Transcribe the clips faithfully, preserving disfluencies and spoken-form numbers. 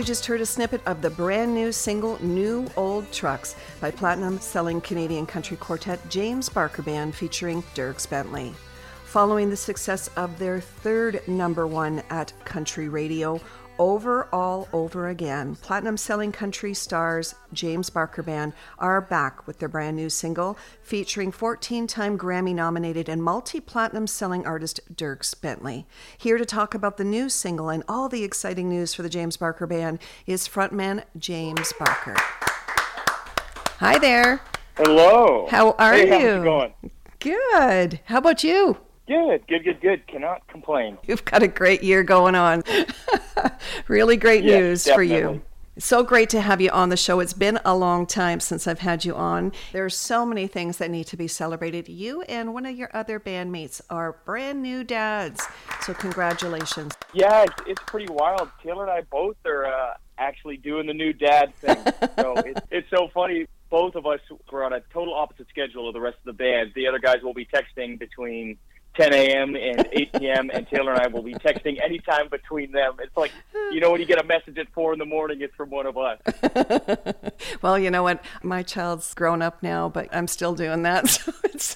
just heard a snippet of the brand new single New Old Trucks by platinum-selling Canadian country quartet James Barker Band featuring Dierks Bentley. Following the success of their third number one at country radio, Over All Over Again, platinum-selling country stars James Barker Band are back with their brand new single featuring fourteen-time Grammy-nominated and multi-platinum selling artist Dierks Bentley. Here to talk about the new single and all the exciting news for the James Barker Band is frontman James Barker. Hi there. Hello. How are hey, you? How's it going? Good. How about you? Good, good, good, good. Cannot complain. You've got a great year going on. Really great yes, news definitely. for you. So great to have you on the show. It's been a long time since I've had you on. There's so many things that need to be celebrated. You and one of your other bandmates are brand new dads. So congratulations. Yeah, it's, it's pretty wild. Taylor and I both are uh, actually doing the new dad thing. So it's, it's so funny. Both of us were on a total opposite schedule of the rest of the band. The other guys will be texting between ten a.m. and eight p.m. and Taylor and I will be texting anytime between them. It's like, you know, when you get a message at four in the morning, it's from one of us. Well, you know what? My child's grown up now, but I'm still doing that. So it's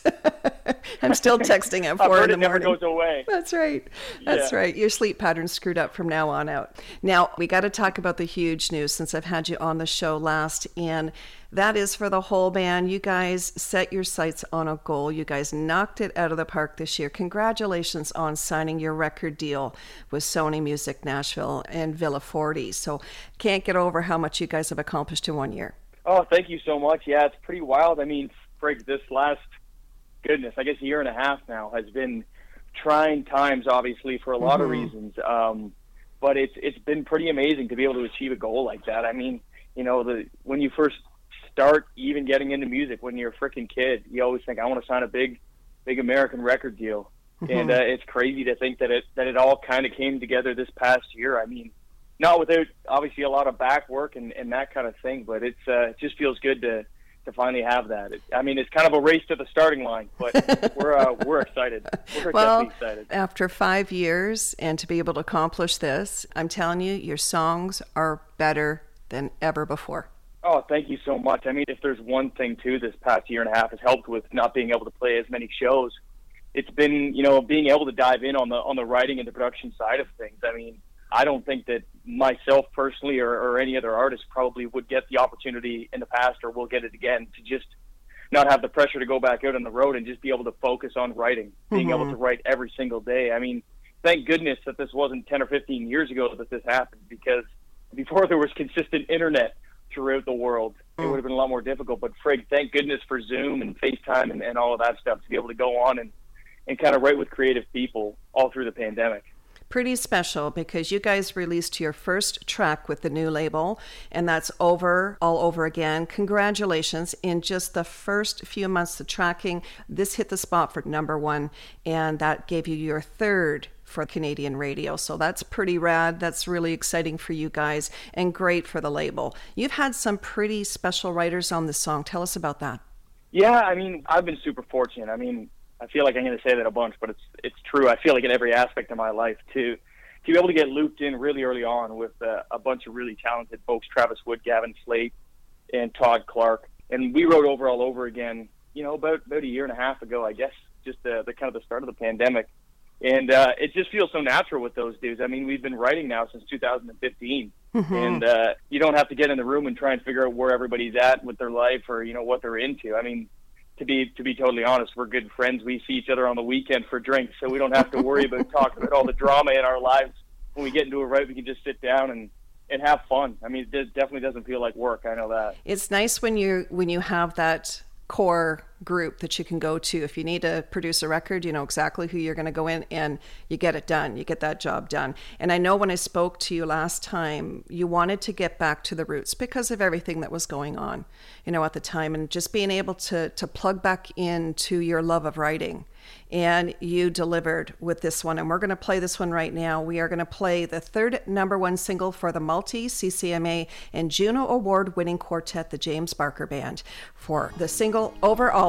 I'm still texting at four in the it never morning. goes away. That's right. That's yeah. right. Your sleep pattern's screwed up from now on out. Now, we got to talk about the huge news since I've had you on the show last, and that is for the whole band. You guys set your sights on a goal. You guys knocked it out of the park this year. Congratulations on signing your record deal with Sony Music Nashville and Villa forty. So can't get over how much you guys have accomplished in one year. Oh, thank you so much. Yeah, it's pretty wild. I mean, Frig, this last, goodness, I guess a year and a half now has been trying times, obviously, for a lot mm-hmm. of reasons. Um, but it's it's been pretty amazing to be able to achieve a goal like that. I mean, you know, the when you first start even getting into music when you're a freaking kid, you always think, I want to sign a big, big American record deal. Mm-hmm. And uh, it's crazy to think that it that it all kind of came together this past year. I mean, not without obviously a lot of back work and, and that kind of thing, but it's uh, it just feels good to to finally have that. It, I mean, it's kind of a race to the starting line, but we're uh, we're excited. We're well, definitely excited. After five years and to be able to accomplish this, I'm telling you, your songs are better than ever before. Oh, thank you so much. I mean, if there's one thing, too, this past year and a half has helped with not being able to play as many shows, it's been, you know, being able to dive in on the on the writing and the production side of things. I mean, I don't think that myself personally or, or any other artist probably would get the opportunity in the past or will get it again to just not have the pressure to go back out on the road and just be able to focus on writing, being mm-hmm. able to write every single day. I mean, thank goodness that this wasn't ten or fifteen years ago that this happened, because before there was consistent internet throughout the world, it would have been a lot more difficult. But Frig, thank goodness for Zoom and FaceTime and, and all of that stuff to be able to go on and, and kind of write with creative people all through the pandemic. Pretty special because you guys released your first track with the new label, and that's Over All Over Again. Congratulations. In just the first few months of tracking, this hit the spot for number one, and that gave you your third for Canadian radio. So that's pretty rad. That's really exciting for you guys and great for the label. You've had some pretty special writers on this song. Tell us about that. Yeah, I mean, I've been super fortunate. I mean, I feel like I'm going to say that a bunch, but it's it's true. I feel like in every aspect of my life, to, to be able to get looped in really early on with uh, a bunch of really talented folks, Travis Wood, Gavin Slate, and Todd Clark. And we wrote Over All Over Again, you know, about, about a year and a half ago, I guess, just the, the kind of the start of the pandemic. And uh, it just feels so natural with those dudes. I mean, we've been writing now since two thousand fifteen, mm-hmm. and uh, you don't have to get in the room and try and figure out where everybody's at with their life or, you know, what they're into. I mean, to be to be totally honest, we're good friends. We see each other on the weekend for drinks, so we don't have to worry about talking about all the drama in our lives. When we get into a write, we can just sit down and, and have fun. I mean, it definitely doesn't feel like work. I know that. It's nice when you when you have that core group that you can go to. If you need to produce a record, you know exactly who you're going to go in and you get it done. You get that job done. And I know when I spoke to you last time, you wanted to get back to the roots because of everything that was going on, you know, at the time, and just being able to to plug back into your love of writing. And you delivered with this one, and we're going to play this one right now. We are going to play the third number one single for the multi-C C M A and Juno Award-winning quartet, the James Barker Band, for the single Over All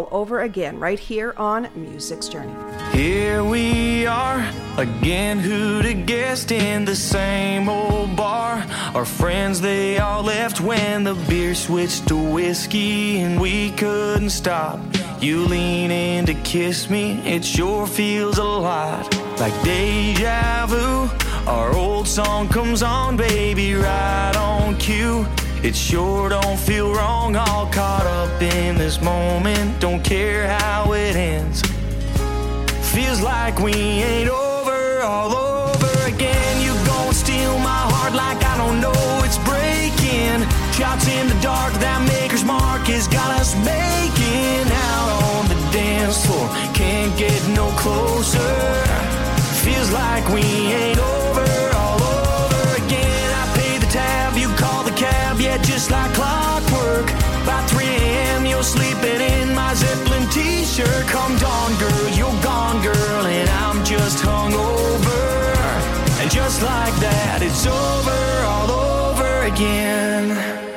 All Over Again, right here on Music's Journey. Here we are again, who'd have guessed, in the same old bar. Our friends, they all left when the beer switched to whiskey, and we couldn't stop. You lean in to kiss me, it sure feels a lot like deja vu. Our old song comes on, baby, right on cue. It sure don't feel wrong, all caught up in this moment. Don't care how it ends. Feels like we ain't over, all over again. You gon' steal my heart like I don't know it's breaking. Shots in the dark, that maker's mark has got us making out on the dance floor. Can't get no closer. Feels like we ain't over, all over again. I pay the tab, you call the cab, yeah, just like clockwork. By three a.m. you're sleeping in my Zeppelin t-shirt. Come dawn, girl, you're gone, girl, and I'm just hungover. And just like that, it's over, all over again.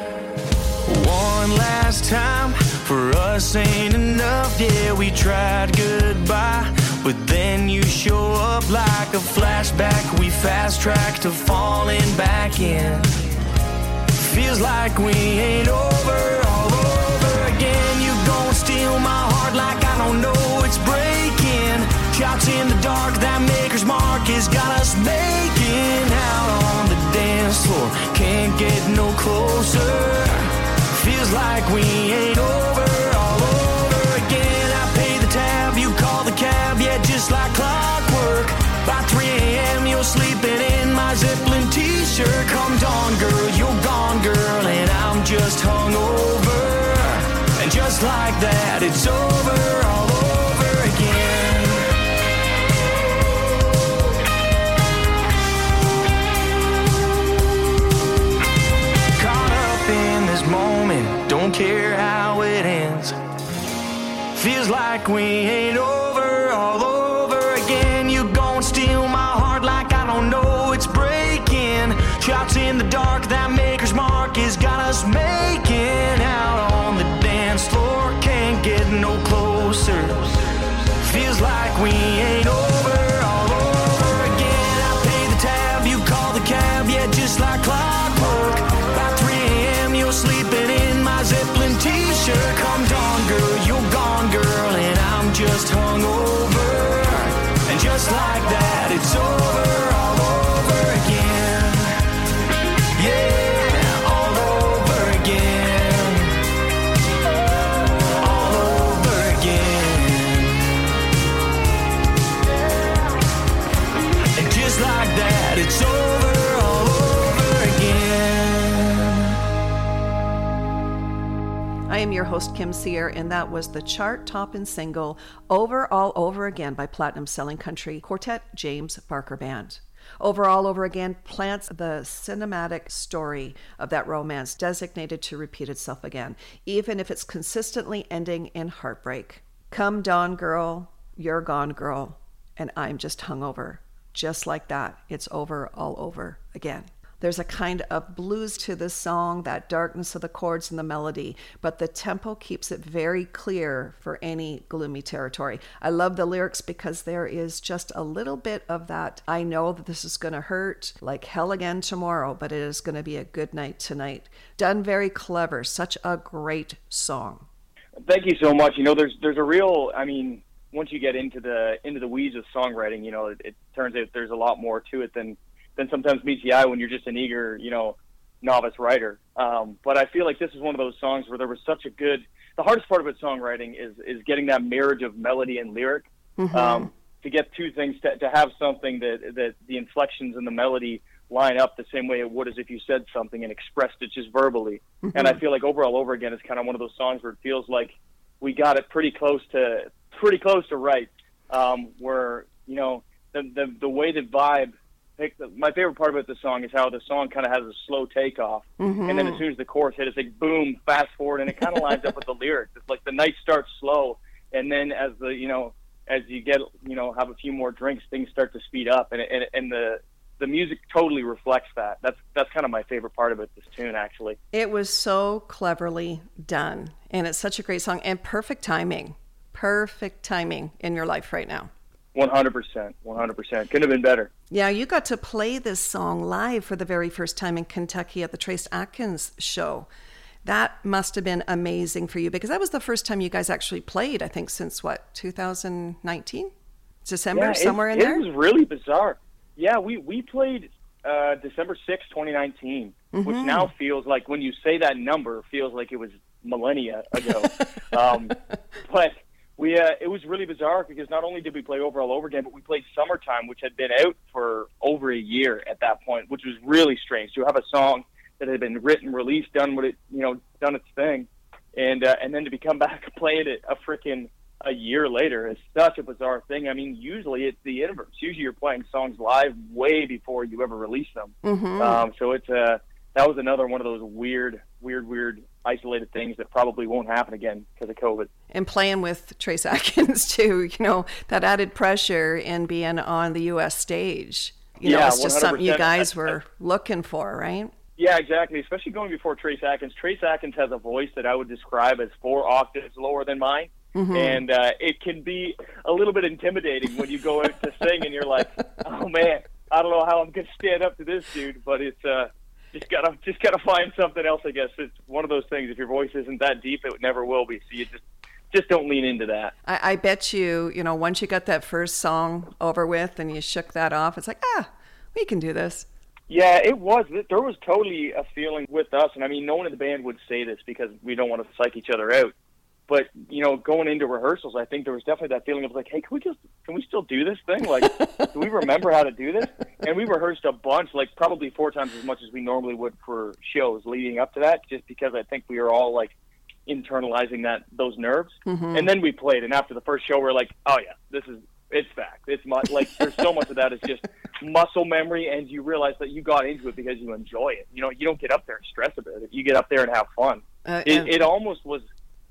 One last time for us ain't enough, yeah, we tried goodbye, but then you show up like a flashback. We fast-track to falling back in. Feels like we ain't over, all over again. You gon' steal my heart like I don't know it's breaking. Shots in the dark, that maker's mark has got us making out on the dance floor. Can't get no closer. Feels like we ain't over, all over again. I pay the tab, you call the cab, yeah, just like clockwork. By three a.m. you're sleeping in my Zeppelin t-shirt. Come dawn, girl, you're gone, girl, and I'm just hungover. And just like that, it's over, all over again. Caught up in this moment, don't care how it ends. Feels like we ain't over, all over again. You gon' steal my heart like I don't know it's breaking. Shots in the dark, that maker's mark has got us making out on the dance floor. Can't get no closer. Feels like we ain't over, all over again. I pay the tab, you call the cab, yeah, just like clockwork. By three a.m. you're sleeping in my Zeppelin t-shirt. Come dawn, girl, you're gone, girl, and I'm just hungover. And just like that, it's over, all over again. Yeah, all over again. All over again. And just like that, it's over, all over again. I am your host, Kim Sear, and that was the chart-topping single Over All Over Again by platinum-selling country quartet James Barker Band. Over All Over Again plants the cinematic story of that romance designated to repeat itself again, even if it's consistently ending in heartbreak. Come dawn, girl, you're gone, girl, and I'm just hungover. Just like that, it's over, all over again. There's a kind of blues to this song, that darkness of the chords and the melody, but the tempo keeps it very clear for any gloomy territory. I love the lyrics because there is just a little bit of that, I know that this is going to hurt like hell again tomorrow, but it is going to be a good night tonight. Done very clever. Such a great song. Thank you so much. You know, there's there's a real, I mean, once you get into the into the weeds of songwriting, you know, it, it turns out there's a lot more to it than than sometimes meets the eye when you're just an eager, you know, novice writer. Um, but I feel like this is one of those songs where there was such a good, the hardest part about songwriting is is getting that marriage of melody and lyric. Mm-hmm. Um, to get two things, to, to have something that, that the inflections and the melody line up the same way it would as if you said something and expressed it just verbally. Mm-hmm. And I feel like Over All Over Again is kind of one of those songs where it feels like we got it pretty close to, pretty close to right. Um, where, you know, the, the, the way the vibe, my favorite part about the song is how the song kind of has a slow takeoff, mm-hmm. and then as soon as the chorus hit, it's like boom, fast forward, and it kind of lines up with the lyrics. It's like the night starts slow, and then as the you know as you get you know have a few more drinks, things start to speed up, and and and the the music totally reflects that. That's that's kind of my favorite part of it, this tune, actually. It was so cleverly done, and it's such a great song, and perfect timing. Perfect timing in your life right now. one hundred percent. one hundred percent. Couldn't have been better. Yeah, you got to play this song live for the very first time in Kentucky at the Trace Atkins show. That must have been amazing for you, because that was the first time you guys actually played, I think, since what, two thousand nineteen? December, yeah, somewhere it, in there? It was really bizarre. Yeah, we, we played uh, December sixth, twenty nineteen, mm-hmm. which now feels like, when you say that number, feels like it was millennia ago. um, but we uh, it was really bizarre, because not only did we play Over All Over Again, but we played Summertime, which had been out for over a year at that point, which was really strange to have a song that had been written, released, done what it, you know, done its thing, and uh, and then to be come back playing it a freaking a year later is such a bizarre thing. I mean, usually it's the inverse. Usually you're playing songs live way before you ever release them. Mm-hmm. Um, so it's uh, that was another one of those weird, weird, weird isolated things that probably won't happen again because of COVID. And playing with Trace Atkins too, you know, that added pressure in being on the U S stage. You know, yeah, it's just something you guys I, were I, looking for, right? Yeah, exactly. Especially going before Trace Atkins. Trace Atkins has a voice that I would describe as four octaves lower than mine. Mm-hmm. And uh, it can be a little bit intimidating when you go out to sing and you're like, oh man, I don't know how I'm going to stand up to this dude, but it's uh, just gotta just gotta find something else. I guess it's one of those things. If your voice isn't that deep, it never will be. So you just just don't lean into that. I, I bet you, you know, once you got that first song over with and you shook that off, it's like, ah, we can do this. Yeah, it was. There was totally a feeling with us, and I mean, no one in the band would say this because we don't want to psych each other out. But, you know, going into rehearsals, I think there was definitely that feeling of like, hey, can we just, can we still do this thing? Like, do we remember how to do this? And we rehearsed a bunch, like probably four times as much as we normally would for shows leading up to that, just because I think we were all like internalizing that, those nerves. Mm-hmm. And then we played, and after the first show, we we're like, oh yeah, this is, it's fact. It's mu- like, there's so much of that is just muscle memory, and you realize that you got into it because you enjoy it. You know, you don't get up there and stress about it. You get up there and have fun. Uh, it, it almost was,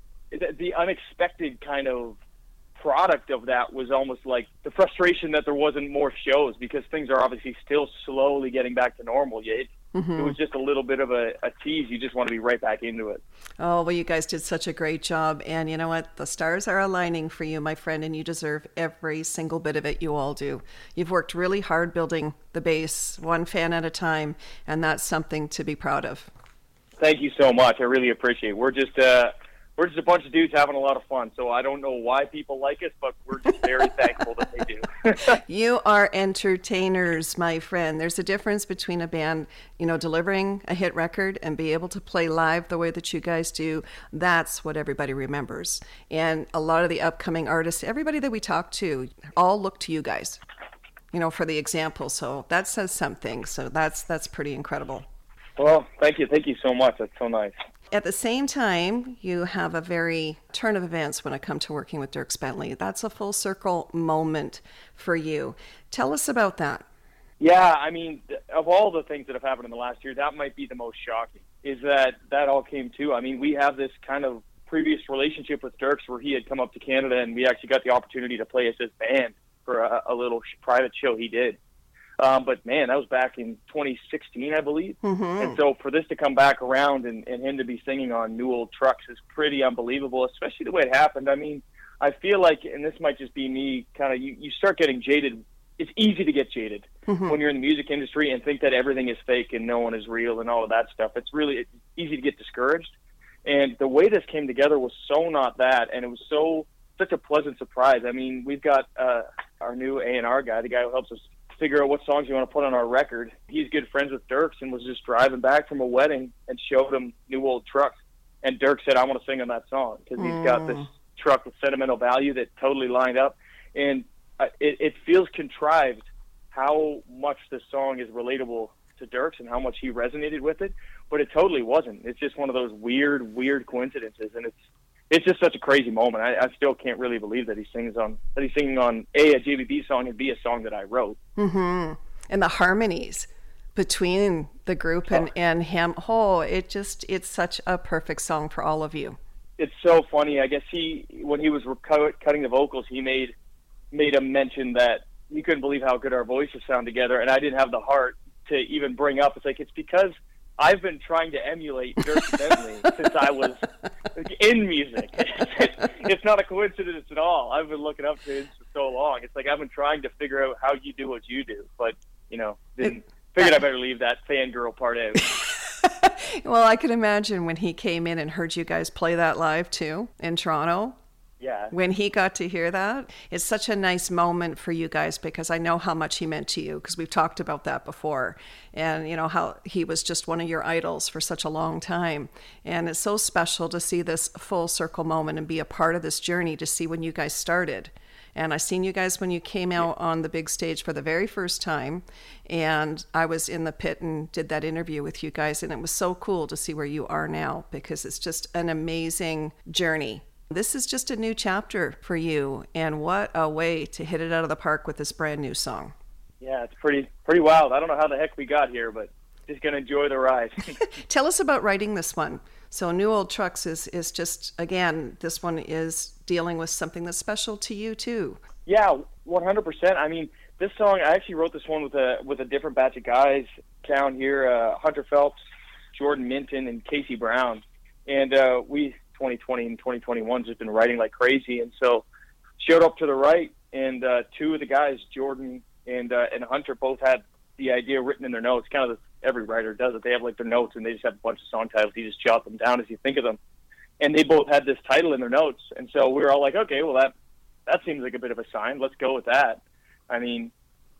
the unexpected kind of product of that was almost like the frustration that there wasn't more shows, because things are obviously still slowly getting back to normal. It, mm-hmm. it was just a little bit of a, a tease. You just want to be right back into it. Oh, well, you guys did such a great job. And you know what? The stars are aligning for you, my friend, and you deserve every single bit of it. You all do. You've worked really hard building the base, one fan at a time, and that's something to be proud of. Thank you so much. I really appreciate it. We're just... Uh, We're just a bunch of dudes having a lot of fun, so I don't know why people like us, but we're just very thankful that they do. You are entertainers, my friend. There's a difference between a band, you know, delivering a hit record and be able to play live the way that you guys do. That's what everybody remembers. And a lot of the upcoming artists, everybody that we talk to, all look to you guys, you know, for the example. So that says something. So that's that's pretty incredible. Well, thank you. Thank you so much. That's so nice. At the same time, you have a very turn of events when it comes to working with Dierks Bentley. That's a full circle moment for you. Tell us about that. Yeah, I mean, of all the things that have happened in the last year, that might be the most shocking, is that that all came to. I mean, we have this kind of previous relationship with Dierks where he had come up to Canada, and we actually got the opportunity to play as his band for a, a little private show he did. Um, but, man, that was back in twenty sixteen, I believe. Mm-hmm. And so for this to come back around and, and him to be singing on New Old Trucks is pretty unbelievable, especially the way it happened. I mean, I feel like, and this might just be me, kind of, you, you start getting jaded. It's easy to get jaded mm-hmm. when you're in the music industry and think that everything is fake and no one is real and all of that stuff. It's really it's easy to get discouraged. And the way this came together was so not that, and it was so such a pleasant surprise. I mean, we've got uh, our new A and R guy, the guy who helps us figure out what songs you want to put on our record. He's good friends with Dierks and was just driving back from a wedding and showed him New Old Trucks. And Dierks said, I want to sing on that song because he's mm. got this truck with sentimental value that totally lined up. And uh, it, it feels contrived how much this song is relatable to Dierks and how much he resonated with it. But it totally wasn't. It's just one of those weird, weird coincidences. And it's It's just such a crazy moment. I, I still can't really believe that he sings on that he's singing on a a J B B song and b a song that I wrote. Mm-hmm. And the harmonies between the group and, oh. and him. Oh, it just it's such a perfect song for all of you. It's so funny. I guess he when he was cut, cutting the vocals, he made made a mention that you couldn't believe how good our voices sound together, and I didn't have the heart to even bring up. It's like, it's because I've been trying to emulate Dierks Bentley since I was in music. It's not a coincidence at all. I've been looking up to him for so long. It's like I've been trying to figure out how you do what you do, but, you know, didn't, figured I better leave that fangirl part out. Well, I could imagine when he came in and heard you guys play that live too in Toronto. Yeah. When he got to hear that, it's such a nice moment for you guys, because I know how much he meant to you, because we've talked about that before. And you know how he was just one of your idols for such a long time. And it's so special to see this full circle moment and be a part of this journey, to see when you guys started. And I seen you guys when you came out on the big stage for the very first time. And I was in the pit and did that interview with you guys. And it was so cool to see where you are now, because it's just an amazing journey. This is just a new chapter for you. And what a way to hit it out of the park with this brand new song. Yeah, it's pretty pretty wild. I don't know how the heck we got here, but just going to enjoy the ride. Tell us about writing this one. So New Old Trucks is, is just, again, this one is dealing with something that's special to you too. Yeah, one hundred percent. I mean, this song, I actually wrote this one with a with a different batch of guys down here, uh, Hunter Phelps, Jordan Minton, and Casey Brown. And uh, we, twenty twenty and twenty twenty-one, just been writing like crazy. And so showed up to the right, and uh, two of the guys, Jordan and uh, and Hunter, both had the idea written in their notes. Kind of the, every writer does it. They have like their notes, and they just have a bunch of song titles. You just jot them down as you think of them. And they both had this title in their notes. And so we were all like, okay, well, that that seems like a bit of a sign. Let's go with that. I mean,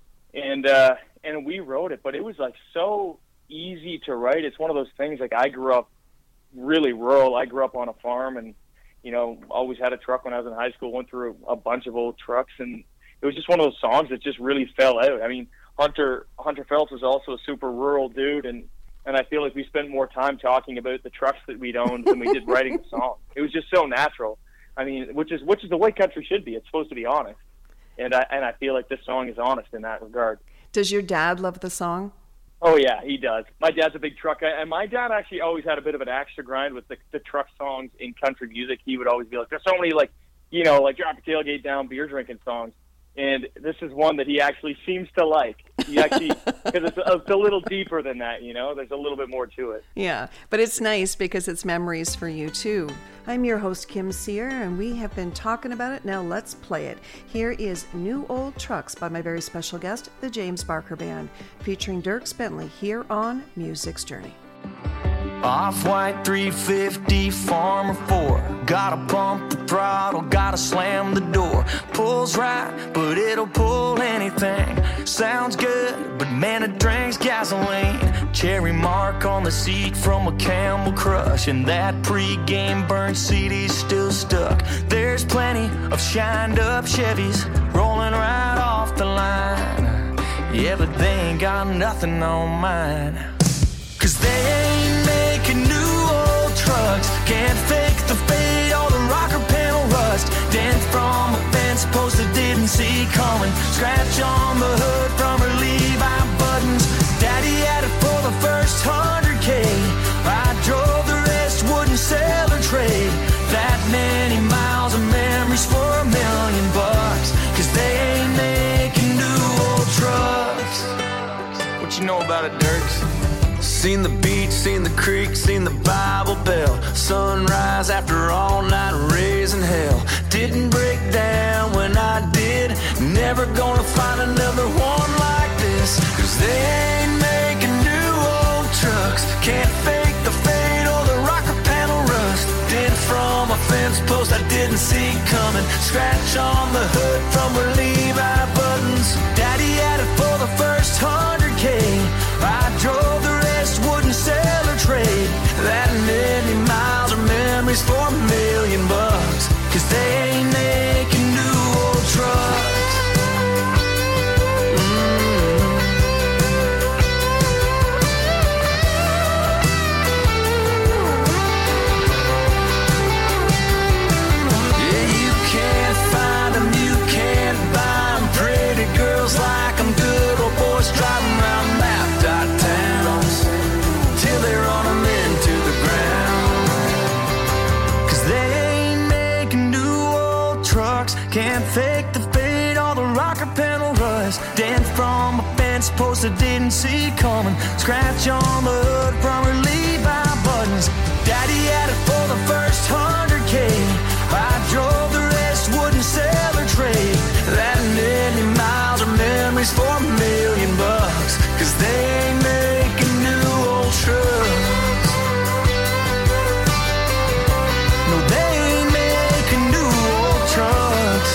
and uh, and we wrote it, but it was like so easy to write. It's one of those things, like I grew up really rural. I grew up on a farm, and, you know, always had a truck when I was in high school, went through a, a bunch of old trucks, and it was just one of those songs that just really fell out. I mean, Hunter Hunter Phelps was also a super rural dude, and, and I feel like we spent more time talking about the trucks that we'd owned than we did writing the song. It was just so natural. I mean, which is which is the way country should be. It's supposed to be honest, and I and I feel like this song is honest in that regard. Does your dad love the song? Oh yeah, he does. My dad's a big truck guy, and my dad actually always had a bit of an axe to grind with the, the truck songs in country music. He would always be like, "There's so many like, you know, like drop your tailgate down, beer drinking songs." And this is one that he actually seems to like. He actually, because it's, it's a little deeper than that, you know? There's a little bit more to it. Yeah, but it's nice because it's memories for you, too. I'm your host, Kim Sear, and we have been talking about it. Now let's play it. Here is New Old Trucks by my very special guest, the James Barker Band, featuring Dierks Bentley here on Music's Journey. Off-white three fifty Farmer four. Gotta pump the throttle, gotta slam the door. Pulls right, but it'll pull anything. Sounds good, but man, it drinks gasoline. Cherry mark on the seat from a Camel Crush, and that pre-game burnt C D's still stuck. There's plenty of shined up Chevys rolling right off the line. Yeah, but they ain't got nothing on mine. Cause they ain't making new old trucks. Can't fake the fade or the rocker panel rust. Dent from a fence post that didn't see coming. Scratch on the hood from her Levi buttons. Daddy had it for the first hundred K. I drove the rest, wouldn't sell or trade. That many miles of memories for a million bucks. Cause they ain't making new old trucks. What you know about it, Dierks? Seen the beach, seen the creek, seen the Bible Belt. Sunrise after all night raising hell. Didn't break down when I did. Never gonna find another one like this. Cause they ain't making new old trucks. Can't fake the fade or the rocker panel rust. Did from a fence post I didn't see coming. Scratch on the hood from her Levi buttons. Daddy had it for the first hundred K. I drove the rest, wouldn't sell or trade. That many miles are memories for a million bucks. Cause they ain't making new old trucks. Mm. Yeah, you can't find them, you can't buy them. Pretty girls like them, good old boys driving around that dot town. didn't see coming. Scratch on the hood from her Levi buttons. Daddy had it for the first hundred K. I drove the rest, wouldn't sell or trade. That many miles are memories for a million bucks. Cause they ain't making new old trucks. No, they ain't making new old trucks.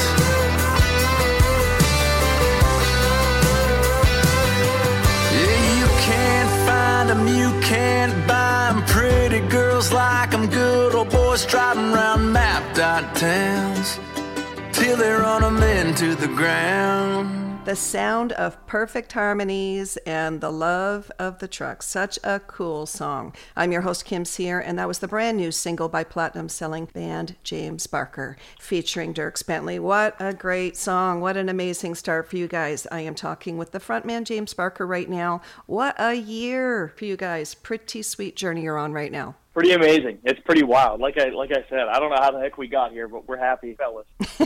Yeah, you can't find them, you can't buy them. Pretty girls like them, good old boys driving around mapped out towns till they run them into the ground. The sound of perfect harmonies and the love of the truck. Such a cool song. I'm your host, Kim Sear, and that was the brand new single by platinum-selling band James Barker, featuring Dierks Bentley. What a great song. What an amazing start for you guys. I am talking with the frontman, James Barker, right now. What a year for you guys. Pretty sweet journey you're on right now. Pretty amazing. It's pretty wild. Like I like I said, I don't know how the heck we got here, but we're happy, fellas.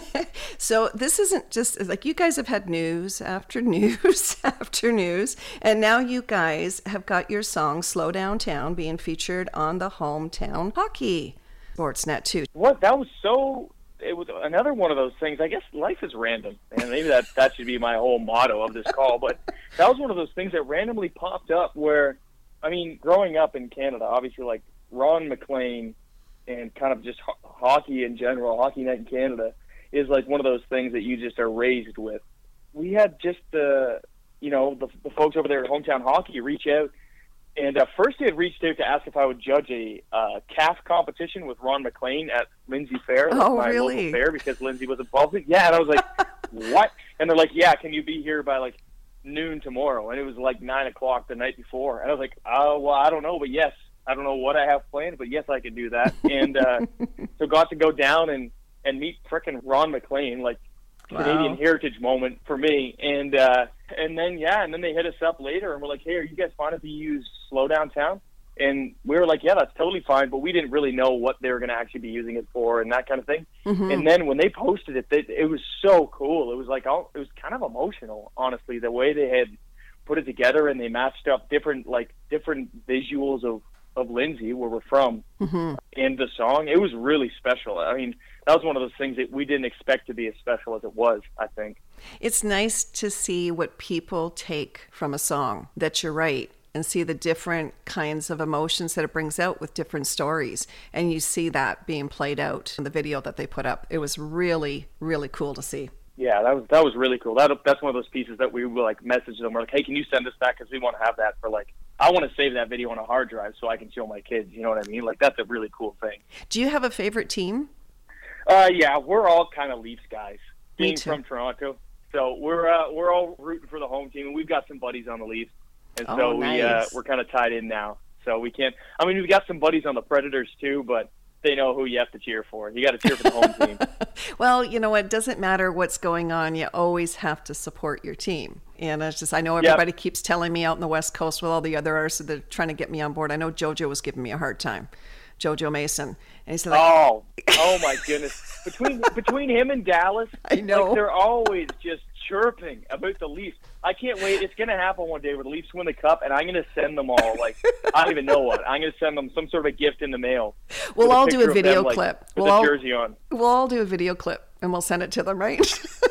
So this isn't just like you guys have had news after news after news, and now you guys have got your song "Slow Down Town" being featured on the Hometown Hockey Sportsnet too. What that was so. It was another one of those things. I guess life is random, and maybe that that should be my whole motto of this call. But that was one of those things that randomly popped up. Where, I mean, growing up in Canada, obviously, like. Ron MacLean and kind of just ho- hockey in general, Hockey Night in Canada, is like one of those things that you just are raised with. We had just the, you know, the, the folks over there at Hometown Hockey reach out, and uh, first they had reached out to ask if I would judge a uh, C A F competition with Ron MacLean at Lindsay Fair, like oh, my really? local fair, because Lindsay was involved in it. Yeah, and I was like, what? And they're like, yeah, can you be here by like noon tomorrow? And it was like nine o'clock the night before, and I was like, oh, well, I don't know, but yes. I don't know what I have planned, but yes, I can do that. And uh, so got to go down and, and meet frickin' Ron MacLean, like wow. Canadian heritage moment for me. And uh, and then, yeah, and then they hit us up later and we're like, hey, are you guys fine if we use Slow Down Town? And we were like, yeah, that's totally fine, but we didn't really know what they were going to actually be using it for and that kind of thing. Mm-hmm. And then when they posted it, they, it was so cool. It was like, oh, it was kind of emotional, honestly, the way they had put it together, and they matched up different, like, different visuals of, of Lindsay, where we're from, mm-hmm. and the song. It was really special. I mean, that was one of those things that we didn't expect to be as special as it was, I think. It's nice to see what people take from a song that you write and see the different kinds of emotions that it brings out with different stories. And you see that being played out in the video that they put up. It was really, really cool to see. Yeah, that was that was really cool. That that's one of those pieces that we will like message them. We're like, hey, can you send us that, because we want to have that for like. I want to save that video on a hard drive so I can show my kids. You know what I mean? Like that's a really cool thing. Do you have a favorite team? Uh, yeah, we're all kind of Leafs guys. Me Being too. from Toronto, so we're uh, we're all rooting for the home team, and we've got some buddies on the Leafs, and so oh, nice. we uh, we're kind of tied in now. So we can't. I mean, we've got some buddies on the Predators too, but. They know who you have to cheer for. You got to cheer for the home team. Well, you know what? It doesn't matter what's going on. You always have to support your team. And it's just, I know everybody yep. keeps telling me out in the West Coast with all the other artists that are trying to get me on board. I know JoJo was giving me a hard time. JoJo Mason. And he said, like, oh, oh my goodness. Between between him and Dallas, I know. Like, they're always just chirping about the Leafs. I can't wait. It's going to happen one day where the Leafs win the cup, and I'm going to send them all, like, I don't even know what. I'm going to send them some sort of a gift in the mail. We'll all do a video them, clip. Like, we'll with all, a jersey on. We'll all do a video clip, and we'll send it to them, right?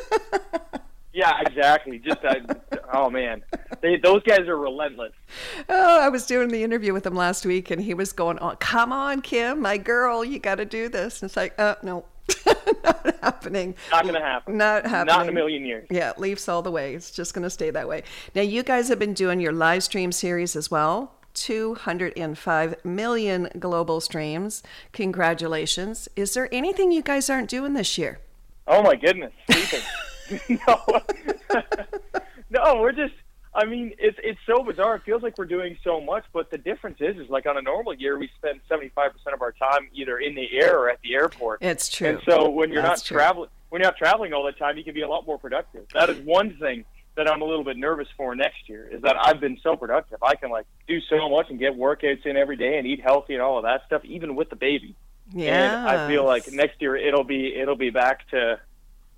Yeah, exactly. Just, uh, oh, man. They, those guys are relentless. Oh, I was doing the interview with him last week, and he was going, oh, come on, Kim, my girl, you got to do this. And it's like, oh, no. Not happening. Not going to happen. Not happening. Not in a million years. Yeah, Leafs all the way. It's just going to stay that way. Now, you guys have been doing your live stream series as well. two hundred five million global streams. Congratulations. Is there anything you guys aren't doing this year? Oh, my goodness. Sleeping. no. no, we're just, I mean, it's it's so bizarre. It feels like we're doing so much, but the difference is, is like on a normal year, we spend seventy-five percent of our time either in the air or at the airport. It's true. And so when you're That's not true. traveling, when you're not traveling all the time, you can be a lot more productive. That is one thing that I'm a little bit nervous for next year, is that I've been so productive. I can like do so much and get workouts in every day and eat healthy and all of that stuff, even with the baby. Yeah. And I feel like next year it'll be it'll be back to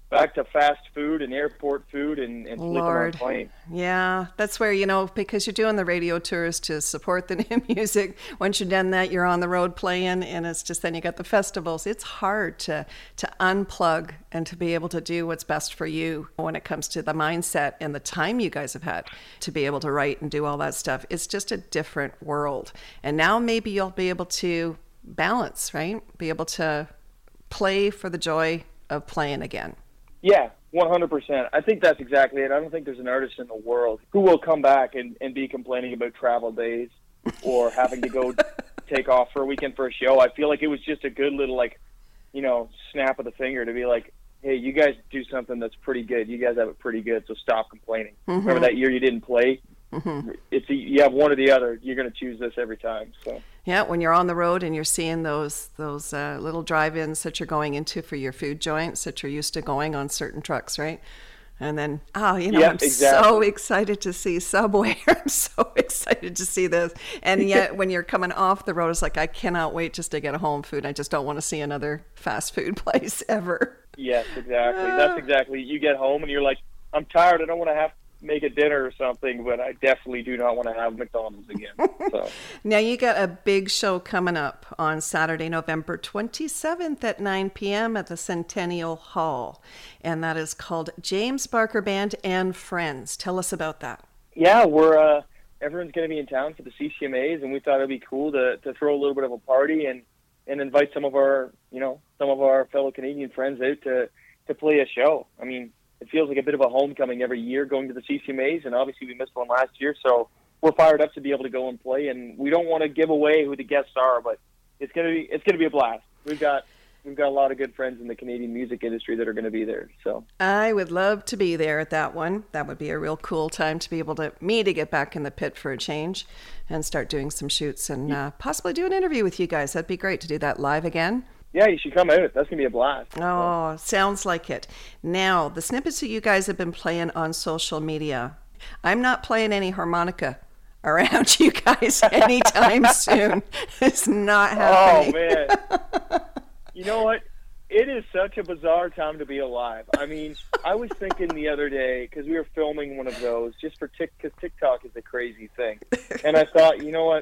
back to fast food and airport food and, and sleeping on planes. Yeah, that's where, you know, because you're doing the radio tours to support the new music. Once you've done that, you're on the road playing, and it's just then you got the festivals. It's hard to to unplug and to be able to do what's best for you when it comes to the mindset and the time you guys have had to be able to write and do all that stuff. It's just a different world. And now maybe you'll be able to balance, right? Be able to play for the joy of playing again. Yeah, one hundred percent. I think that's exactly it. I don't think there's an artist in the world who will come back and, and be complaining about travel days or having to go take off for a weekend for a show. I feel like it was just a good little, like, you know, snap of the finger to be like, hey, you guys do something that's pretty good. You guys have it pretty good, so stop complaining. Mm-hmm. Remember that year you didn't play? Mm-hmm. It's a, you have one or the other. You're going to choose this every time. So yeah, when you're on the road and you're seeing those those uh, little drive-ins that you're going into for your food joints that you're used to going on certain trucks, right? And then, oh, you know, yeah, I'm exactly. so excited to see Subway. I'm so excited to see this. And yet when you're coming off the road, it's like, I cannot wait just to get a home food. I just don't want to see another fast food place ever. Yes, exactly. Uh, That's exactly. You get home and you're like, I'm tired. I don't want to have make a dinner or something, but I definitely do not want to have McDonald's again. So now you got a big show coming up on Saturday, November twenty-seventh at nine p.m. at the Centennial Hall, and that is called James Barker Band and Friends. Tell us about that. Yeah, we're uh, everyone's going to be in town for the C C M As, and we thought it'd be cool to to throw a little bit of a party and and invite some of our you know some of our fellow Canadian friends out to to play a show. I mean, it feels like a bit of a homecoming every year going to the C C M As, and obviously we missed one last year, so we're fired up to be able to go and play. And we don't want to give away who the guests are, but it's gonna be it's gonna be a blast. We've got we've got a lot of good friends in the Canadian music industry that are going to be there. So I would love to be there at that one. That would be a real cool time to be able to me to get back in the pit for a change and start doing some shoots and uh, possibly do an interview with you guys. That'd be great to do that live again. Yeah, you should come out. That's going to be a blast. Oh, sounds like it. Now, the snippets that you guys have been playing on social media, I'm not playing any harmonica around you guys anytime soon. It's not happening. Oh, man. You know what? It is such a bizarre time to be alive. I mean, I was thinking the other day, because we were filming one of those, just for Tik, because TikTok is a crazy thing. And I thought, you know what?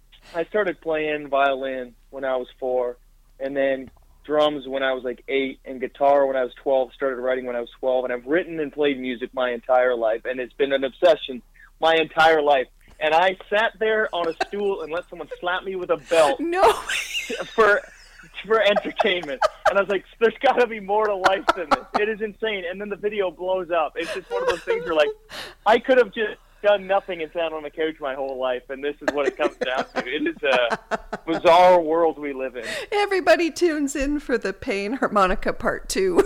I started playing violin when I was four. And then drums when I was like eight, and guitar when I was twelve, started writing when I was twelve, and I've written and played music my entire life, and it's been an obsession my entire life. And I sat there on a stool and let someone slap me with a belt no. for for entertainment. And I was like, there's got to be more to life than this. It is insane. And then the video blows up. It's just one of those things where, like, I could have just done nothing and sat on a couch my whole life, and this is what it comes down to. It is a bizarre world we live in. Everybody tunes in for the Pain Harmonica Part Two.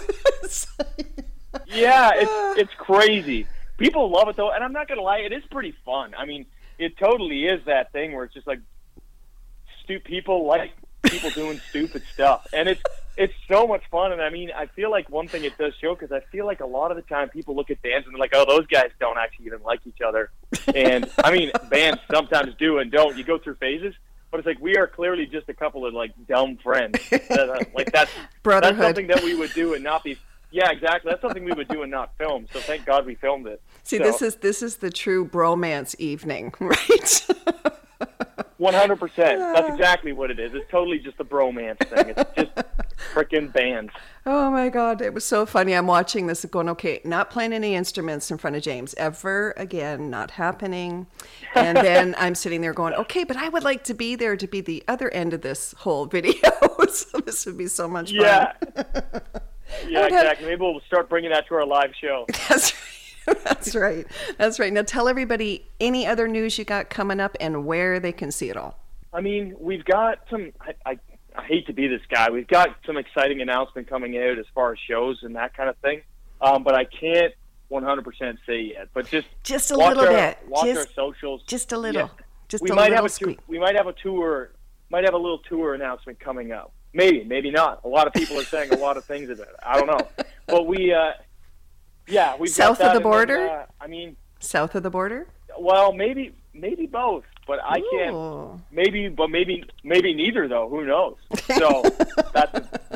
Yeah, it's it's crazy. People love it though, and I'm not gonna lie, it is pretty fun. I mean, it totally is that thing where it's just like, stu- people like people doing stupid stuff, and it's it's so much fun. And I mean, I feel like one thing it does show, because I feel like a lot of the time people look at bands and they're like, oh, those guys don't actually even like each other. And I mean, bands sometimes do and don't. You go through phases, but it's like we are clearly just a couple of like dumb friends. That, uh, like that's Brotherhood. That's something that we would do and not be. Yeah, exactly. That's something we would do and not film. So thank God we filmed it. See, so. this is this is the true bromance evening, right? one hundred percent. That's exactly what it is. It's totally just a bromance thing. It's just freaking bands. Oh, my God. It was so funny. I'm watching this and going, okay, not playing any instruments in front of James ever again, not happening. And then I'm sitting there going, okay, but I would like to be there to be the other end of this whole video. So this would be so much fun. Yeah. Yeah, exactly. Maybe we'll start bringing that to our live show. That's right. That's right. That's right. Now tell everybody any other news you got coming up and where they can see it all. I mean, we've got some, I, I, I hate to be this guy, we've got some exciting announcement coming out as far as shows and that kind of thing, um, but I can't one hundred percent say yet. But just just a watch little our, bit. Watch just, our socials. Just a little. Yeah. Just we a might little have a squeak. tu- We might have a tour, might have a little tour announcement coming up. Maybe, maybe not. A lot of people are saying a lot of things about it. I don't know. But we, uh, yeah, we've South got that of the border? Then, uh, I mean... South of the border? Well, maybe maybe both, but I Ooh. can't... Maybe, but maybe maybe neither, though. Who knows? So, that's...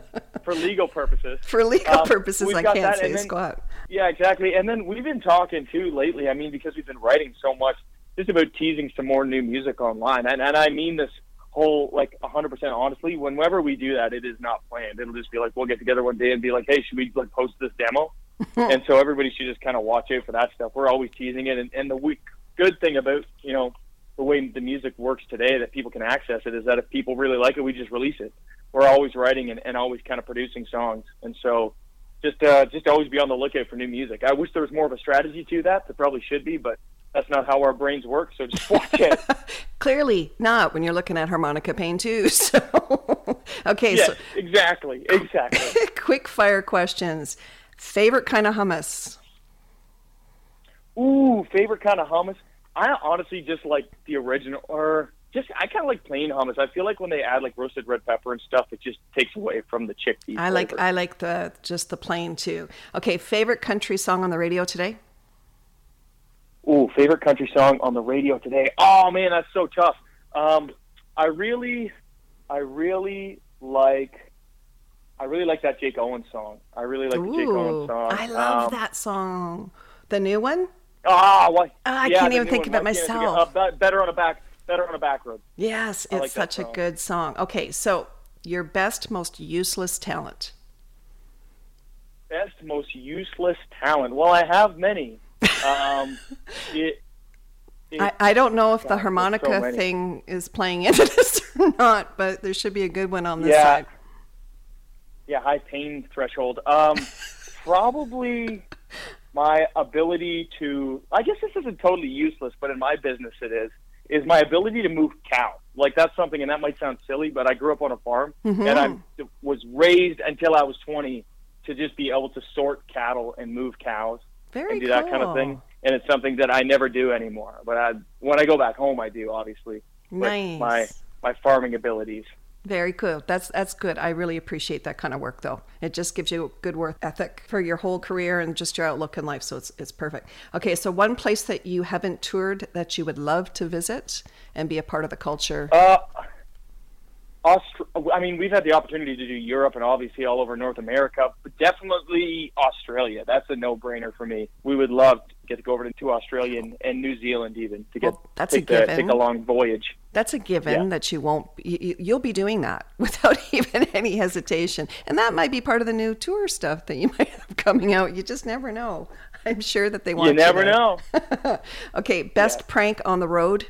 for legal purposes. For legal um, purposes, I can't that, say then, squat. Yeah, exactly. And then we've been talking, too, lately, I mean, because we've been writing so much, just about teasing some more new music online. And, and I mean this whole, like, one hundred percent honestly. Whenever we do that, it is not planned. It'll just be like, we'll get together one day and be like, hey, should we, like, post this demo? And so everybody should just kind of watch out for that stuff. We're always teasing it. And, and the week, good thing about, you know, the way the music works today, that people can access it, is that if people really like it, we just release it. We're always writing and, and always kind of producing songs. And so just uh, just always be on the lookout for new music. I wish there was more of a strategy to that. There probably should be, but that's not how our brains work. So just watch it. Clearly not when you're looking at harmonica pain too. So, okay. Yes, so exactly. Exactly. Quick fire questions. Favorite kind of hummus? Ooh, favorite kind of hummus? I honestly just like the original, or just, I kind of like plain hummus. I feel like when they add like roasted red pepper and stuff, it just takes away from the chickpea I like flavor. I like the just the plain too. Okay, favorite country song on the radio today? Ooh, favorite country song on the radio today? Oh man, that's so tough. Um, I really, I really like, I really like that Jake Owen song. I really like Ooh, the Jake Owen song. I love um, that song. The new one? Ah, why? Oh, I yeah, can't the even new think one. of it Why can't I forget- myself. Uh, Be- better on a back, better on a back road. Yes, I it's like that such a song. good song. Okay, so your best, most useless talent. Best, most useless talent. Well, I have many. Um, it, it, I, I don't know if God, the there's harmonica so many. thing is playing into this or not, but there should be a good one on this Yeah. side. Yeah, high pain threshold. Um, probably my ability to, I guess this isn't totally useless, but in my business it is, is my ability to move cows. Like that's something, and that might sound silly, but I grew up on a farm, Mm-hmm. and I was raised until I was twenty to just be able to sort cattle and move cows Very and do cool. that kind of thing. And it's something that I never do anymore. But I, when I go back home, I do, obviously. with Nice. My, my farming abilities. Very cool. That's that's good. I really appreciate that kind of work, though. It just gives you a good work ethic for your whole career and just your outlook in life. So it's it's perfect. Okay, so one place that you haven't toured that you would love to visit and be a part of the culture. Uh, Aust- I mean, we've had the opportunity to do Europe and obviously all over North America, but definitely Australia. That's a no-brainer for me. We would love to get to go over to Australia and, and New Zealand even to get Well, that's a take, the, given. take a long voyage. That's a given Yeah. that you won't. You, you'll be doing that without even any hesitation, and that might be part of the new tour stuff that you might have coming out. You just never know. I'm sure that they want. You never to. know. Okay, best Yeah. prank on the road.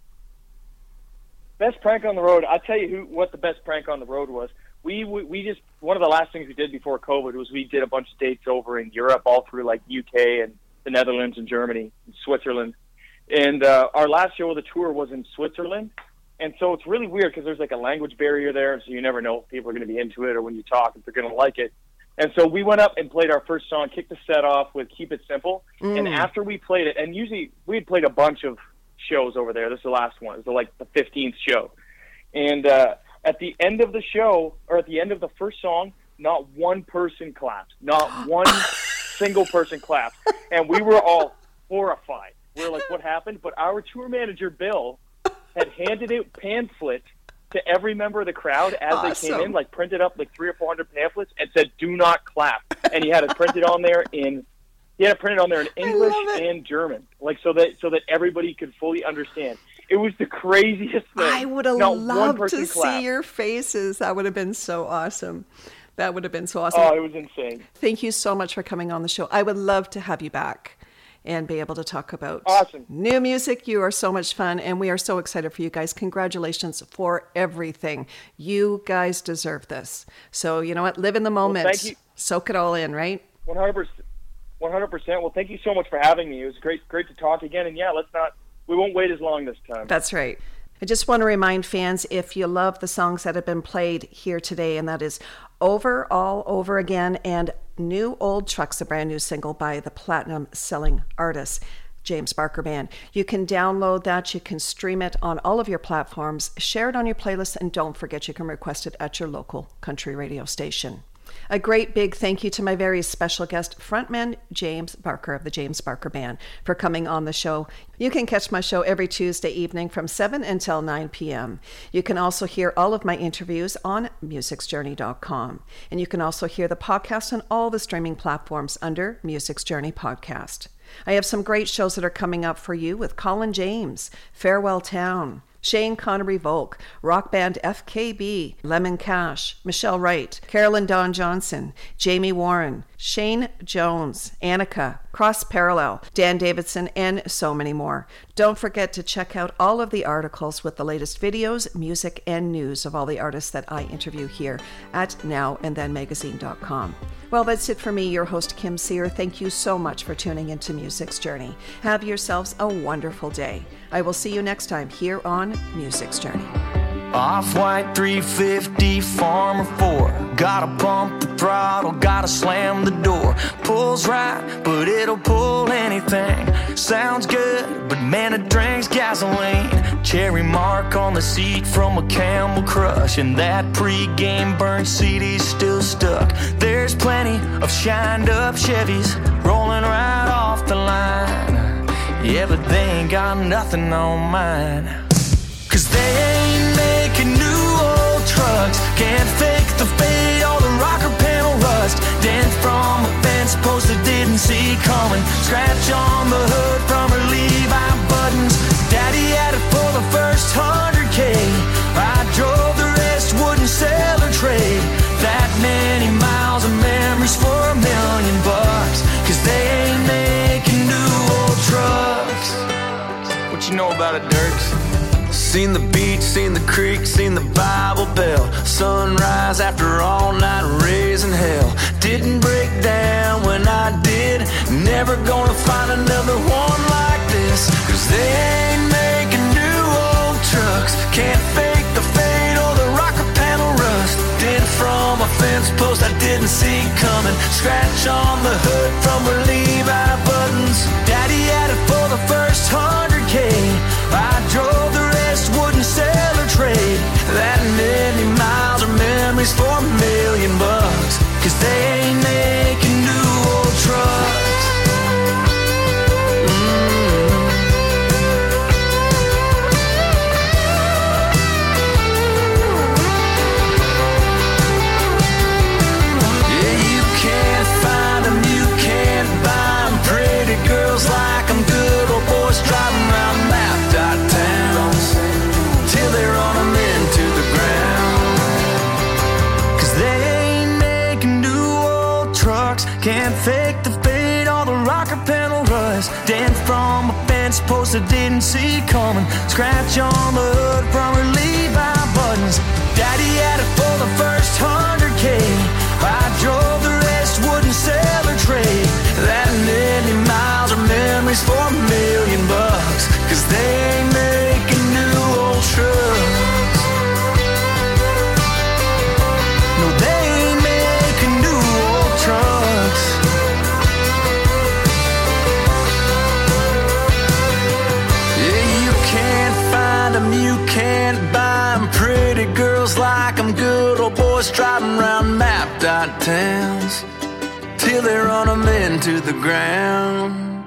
Best prank on the road. I'll tell you who what the best prank on the road was. We, we we just one of the last things we did before COVID was we did a bunch of dates over in Europe, all through like U K and the Netherlands and Germany and Switzerland. And uh, our last show of the tour was in Switzerland. And so it's really weird because there's like a language barrier there, so you never know if people are going to be into it or when you talk if they're going to like it. And so we went up and played our first song, kicked the set off with Keep It Simple. Mm. And after we played it, and usually we had played a bunch of shows over there. This is the last one. It was like the fifteenth show. And uh, at the end of the show, or at the end of the first song, not one person clapped. Not one single person clapped. And we were all horrified. We were like, what happened? But our tour manager, Bill, had handed out pamphlets to every member of the crowd as they came Awesome. in, like printed up like three or four hundred pamphlets and said, do not clap. And he had it printed on there in he had it printed on there in English love it. and German, like so that so that everybody could fully understand. It was the craziest thing. I would have Not one loved person to clapped. see your faces. That would have been so awesome. That would have been so awesome. Oh, it was insane. Thank you so much for coming on the show. I would love to have you back and be able to talk about Awesome. new music. You are so much fun, and we are so excited for you guys. Congratulations for everything. You guys deserve this. So, you know what? Live in the moment. thank you. Soak it all in, right? one hundred percent. one hundred percent. Well, thank you so much for having me. It was great great to talk again. And yeah, let's not we won't wait as long this time. That's right. I just want to remind fans, if you love the songs that have been played here today, and that is Over, All Over Again, and New Old Trucks, a brand new single by the platinum selling artist, James Barker Band. You can download that. You can stream it on all of your platforms, share it on your playlist, and don't forget you can request it at your local country radio station. A great big thank you to my very special guest, frontman James Barker of the James Barker Band, for coming on the show. You can catch my show every Tuesday evening from seven until nine p.m. You can also hear all of my interviews on musics journey dot com. And you can also hear the podcast on all the streaming platforms under Music's Journey Podcast. I have some great shows that are coming up for you with Colin James, Farewell Town, Shane Connery Volk, rock band F K B, Lemon Cash, Michelle Wright, Carolyn Dawn Johnson, Jamie Warren, Shane Jones, Annika, Cross Parallel, Dan Davidson, and so many more. Don't forget to check out all of the articles with the latest videos, music, and news of all the artists that I interview here at now and then magazine dot com. Well, that's it for me, your host, Kim Sear. Thank you so much for tuning into Music's Journey. Have yourselves a wonderful day. I will see you next time here on Music's Journey. Off-white three fifty Farmer four. Gotta pump the throttle, gotta slam the door. Pulls right, but it'll pull anything. Sounds good, but man, it drinks gasoline. Cherry mark on the seat from a Camel Crush, and that pre-game burnt C D's still stuck. There's plenty of shined up Chevys rolling right off the line. Yeah, but they ain't got nothing on mine. Cause they ain't making new old trucks. Can't fake the fade or the rocker panel rust. Dent from a fence post that didn't see coming. Scratch on the hood from her Levi buttons. Daddy had it for the first hundred K. I drove the rest, wouldn't sell or trade. That many miles of memories for a million bucks. Cause they ain't making new old trucks. What you know about it, Dirks? Seen the beach, seen the creek, seen the Bible Belt. Sunrise after all night raising hell. Didn't break down when I did. Never gonna find another one like this. Cause they ain't making new old trucks. Can't fake the fade or the rocker panel rust. Dent from a fence post I didn't see coming. Scratch on the hood from her Levi buttons. Daddy had it for the first hundred K. I drove the rest, wouldn't sell or trade. That many miles are memories for a million bucks. Cause they ain't making new old trucks. Mm. Yeah, you can't find them, you can't buy them. Pretty girls like them, good old boys driving around map dot towns till they run them into the ground. Cause they ain't making new old trucks. Can't fake the fade or the rocker panel rust. Dent from a fence post that didn't see coming. Scratch on the hood from her Levi buttons. Daddy had it for the first hundred K. I drove the rest, wouldn't sell or trade. That many miles are memories for a million bucks. Cause they ain't making new old trucks. No, they ain't making new old trucks. Yeah, you can't find them, you can't buy them. Pretty girls like them, good old boys driving around map dot towns till they run them into the ground.